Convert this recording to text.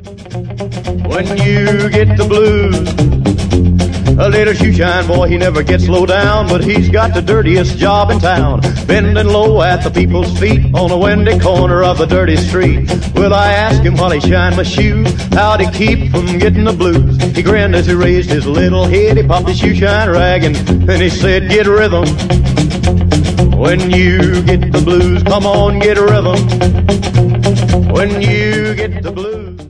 When you get the blues, a little shoeshine boy, he never gets low down, but he's got the dirtiest job in town, bending low at the people's feet on a windy corner of a dirty street. Well, I asked him while he shined my shoes, how'd he keep from getting the blues? He grinned as he raised his little head, he popped his shoeshine rag, and he said, get rhythm. When you get the blues, come on, get rhythm. When you get the blues.